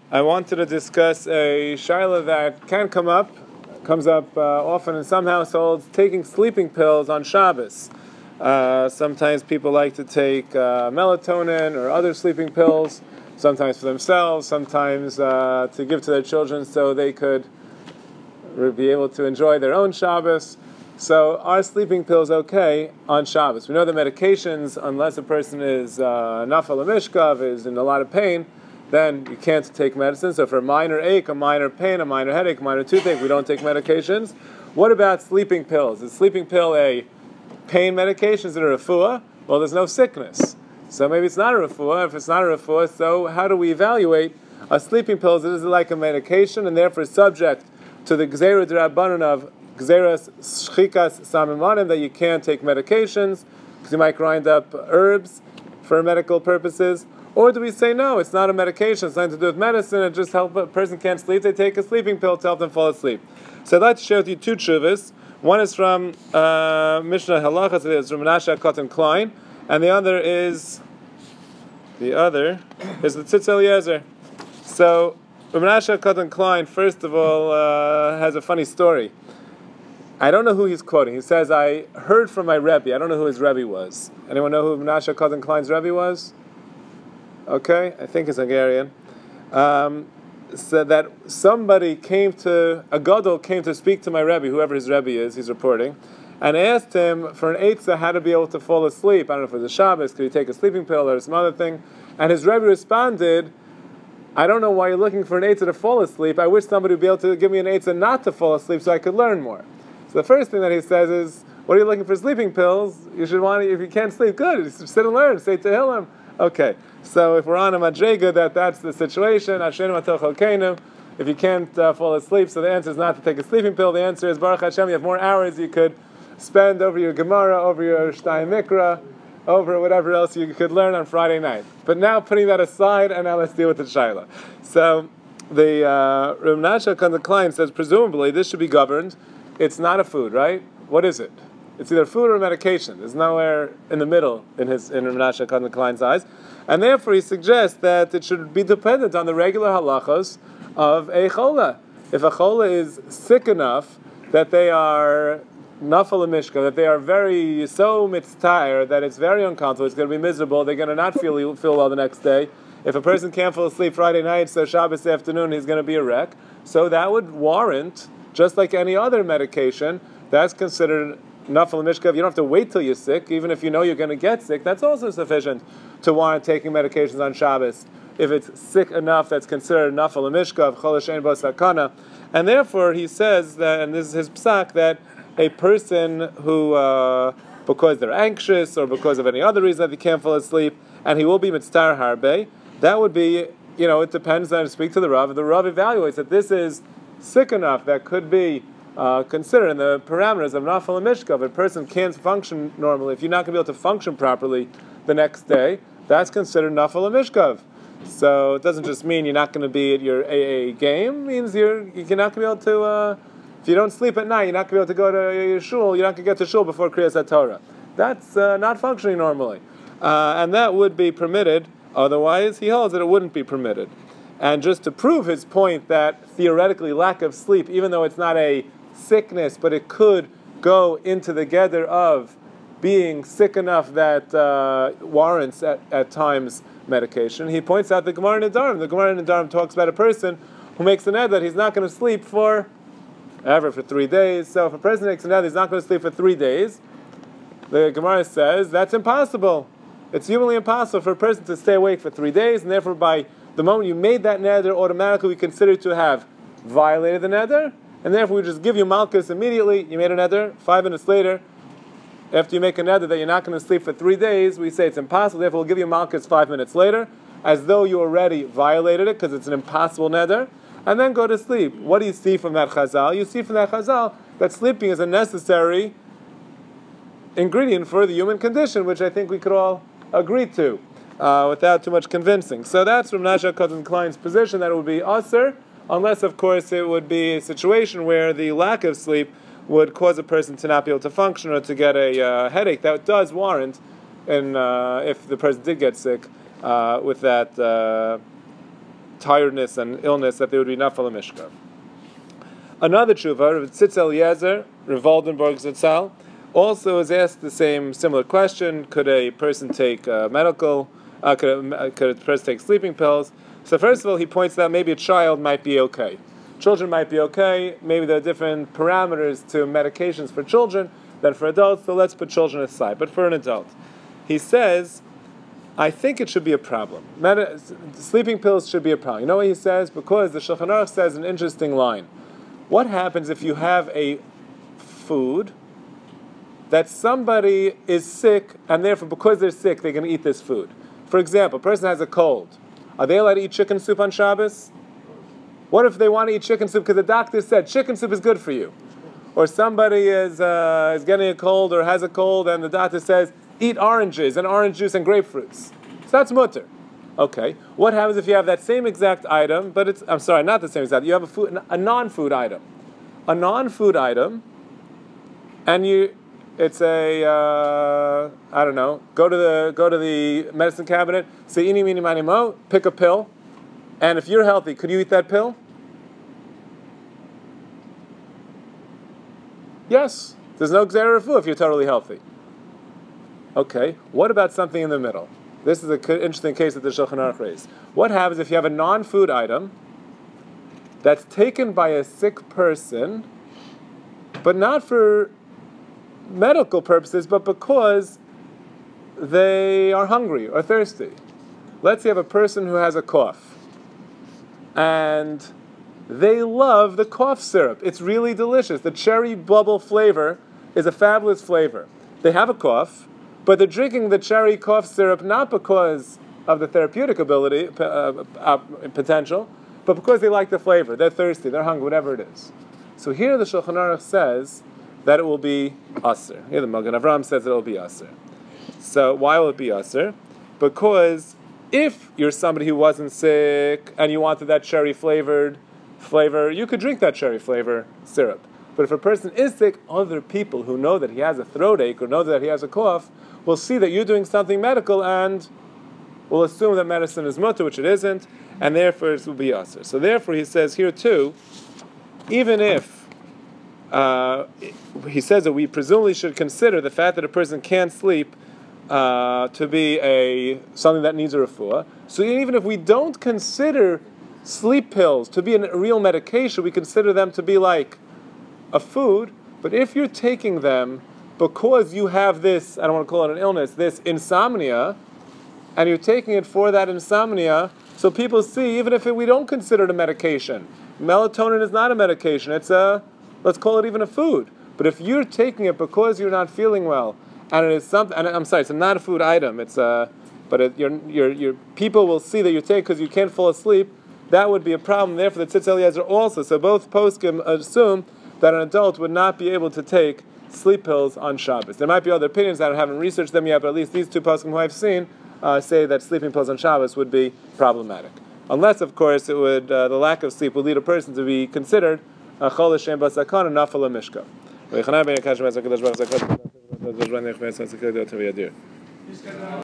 I wanted to discuss a shaila that comes up often in some households, taking sleeping pills on Shabbos. Sometimes people like to take melatonin or other sleeping pills, sometimes for themselves, sometimes to give to their children so they could be able to enjoy their own Shabbos. So are sleeping pills okay on Shabbos? We know that medications, unless a person is nafal mishkav, is in a lot of pain, then you can't take medicine. So for a minor ache, a minor pain, a minor headache, a minor toothache, we don't take medications. What about sleeping pills? Is sleeping pill a pain medication? Is it a refuah? Well, there's no sickness. So maybe it's not a refuah. If it's not a refuah, so how do we evaluate a sleeping pill? Is it like a medication and therefore subject to the gzeira d'Rabbanan of gzeras shchikas samimanim, that you can't take medications because you might grind up herbs for medical purposes? Or do we say, no, it's not a medication, it's nothing to do with medicine, it just helps a person can't sleep, they take a sleeping pill to help them fall asleep. So I'd like to share with you two tshuvas. One is from Mishnah Halacha, so it's from Menashe Cotton Klein, and the other is the Tzitz Eliezer. So Menashe Cotton Klein, first of all, has a funny story. I don't know who he's quoting. He says, I heard from my Rebbe. I don't know who his Rebbe was. Anyone know who Menashe Cotton Klein's Rebbe was? Okay, I think it's Hungarian. So that somebody a gadol came to speak to my Rebbe, whoever his Rebbe is, he's reporting, and asked him for an eitzah how to be able to fall asleep. I don't know if it was a Shabbos, could he take a sleeping pill or some other thing? And his Rebbe responded, I don't know why you're looking for an eitzah to fall asleep. I wish somebody would be able to give me an eitzah not to fall asleep so I could learn more. So the first thing that he says is, what are you looking for sleeping pills? You should want to, if you can't sleep, good, sit and learn, say Tehillim. Okay, so if we're on a madrega, that's the situation. If you can't fall asleep, so the answer is not to take a sleeping pill. The answer is, Baruch Hashem, you have more hours you could spend over your Gemara, over your Shtayim Mikra, over whatever else you could learn on Friday night. But now, putting that aside, and now let's deal with the Shaila. So, the Rav Menashe Cotton Klein says, presumably, this should be governed. It's not a food, right? What is it? It's either food or medication. There's nowhere in the middle in Rav Menashe Cotton Klein's eyes. And therefore he suggests that it should be dependent on the regular halachos of a chola. If a chola is sick enough that they are nafal mishka, that they are so mitzta'er that it's very uncomfortable, it's going to be miserable, they're going to not feel well the next day. If a person can't fall asleep Friday night, so Shabbos afternoon he's going to be a wreck. So that would warrant, just like any other medication, that's considered nafal mishka. You don't have to wait till you're sick, even if you know you're going to get sick. That's also sufficient to warrant taking medications on Shabbos. If it's sick enough, that's considered nafal mishka, chol she'ein bo sakana. And therefore, he says that, and this is his psak, that a person who, because they're anxious or because of any other reason that they can't fall asleep, and he will be mitztar harbe, that would be, it depends on, speak to the Rav. The Rav evaluates that this is sick enough that could be consider in the parameters of nafal mishkav. If a person can't function normally, if you're not going to be able to function properly the next day, that's considered nafal mishkav. So it doesn't just mean you're not going to be at your AA game. It means you're not going to be able to, if you don't sleep at night, you're not going to be able to go to your shul, you're not going to get to shul before Kriyas HaTorah. That's not functioning normally. And that would be permitted, otherwise he holds that it wouldn't be permitted. And just to prove his point that theoretically lack of sleep, even though it's not a sickness, but it could go into the gather of being sick enough that warrants at times medication. He points out the Gemara Nedarim. The Gemara Nedarim talks about a person who makes an ed that he's not going to sleep for 3 days. So if a person makes an ed he's not going to sleep for 3 days, the Gemara says that's impossible. It's humanly impossible for a person to stay awake for 3 days, and therefore by the moment you made that neder, automatically we consider it to have violated the neder. And therefore, we just give you malchus immediately. You made a neder. 5 minutes later, after you make a neder that you're not going to sleep for 3 days, we say it's impossible. Therefore, we'll give you malchus 5 minutes later, as though you already violated it, because it's an impossible neder, and then go to sleep. What do you see from that chazal? You see from that chazal that sleeping is a necessary ingredient for the human condition, which I think we could all agree to, without too much convincing. So that's from Menashe Cotton Klein's position, that it would be asur, unless, of course, it would be a situation where the lack of sleep would cause a person to not be able to function or to get a headache. That does warrant, if the person did get sick, with that tiredness and illness, that they would be nafal mishka. Another tshuva, Rav Tzitz Eliezer, Rav Oldenburg Zitzal, also is asked the similar question: could a person take could a person take sleeping pills? So first of all, he points out maybe a child might be okay. Children might be okay. Maybe there are different parameters to medications for children than for adults. So let's put children aside. But for an adult, he says, I think it should be a problem. Sleeping pills should be a problem. You know what he says? Because the Shulchan Aruch says an interesting line. What happens if you have a food that somebody is sick, and therefore, because they're sick, they're going to eat this food? For example, a person has a cold. Are they allowed to eat chicken soup on Shabbos? What if they want to eat chicken soup because the doctor said chicken soup is good for you? Or somebody is getting a cold or has a cold, and the doctor says, eat oranges and orange juice and grapefruits. So that's mutter. Okay. What happens if you have that same exact item, but it's, I'm sorry, not the same exact, you have a non-food item. A non-food item, and it's a, I don't know, go to the medicine cabinet, say, ini, mini, mani, mo, pick a pill, and if you're healthy, could you eat that pill? Yes. There's no gzera refuah if you're totally healthy. Okay. What about something in the middle? This is an interesting case that the Shulchan Aruch raised. What happens if you have a non-food item that's taken by a sick person, but not for medical purposes, but because they are hungry or thirsty? Let's say you have a person who has a cough, and they love the cough syrup. It's really delicious. The cherry bubble flavor is a fabulous flavor. They have a cough, but they're drinking the cherry cough syrup not because of the therapeutic ability, potential, but because they like the flavor. They're thirsty, they're hungry, whatever it is. So here the Shulchan Aruch says that it will be aser. Here the Magen Avraham says that it will be aser. So why will it be aser? Because if you're somebody who wasn't sick and you wanted that cherry flavor, you could drink that cherry flavor syrup. But if a person is sick, other people who know that he has a throat ache or know that he has a cough will see that you're doing something medical and will assume that medicine is mutter, which it isn't, and therefore it will be aser. So therefore he says here too, even if he says that we presumably should consider the fact that a person can't sleep to be something that needs a refuah. So even if we don't consider sleep pills to be a real medication, we consider them to be like a food. But if you're taking them because you have this, I don't want to call it an illness, this insomnia, and you're taking it for that insomnia, so people see, even if we don't consider it a medication, melatonin is not a medication, it's let's call it even a food. But if you're taking it because you're not feeling well, and it is something, and I'm sorry, it's not a food item, your people will see that you're taking because you can't fall asleep, that would be a problem. Therefore, the Tzitz Eliezer also. So both poskim assume that an adult would not be able to take sleep pills on Shabbos. There might be other opinions that I haven't researched them yet, but at least these two poskim who I've seen say that sleeping pills on Shabbos would be problematic. Unless, of course, it would the lack of sleep would lead a person to be considered chol l'shem basakon and nafal mishka.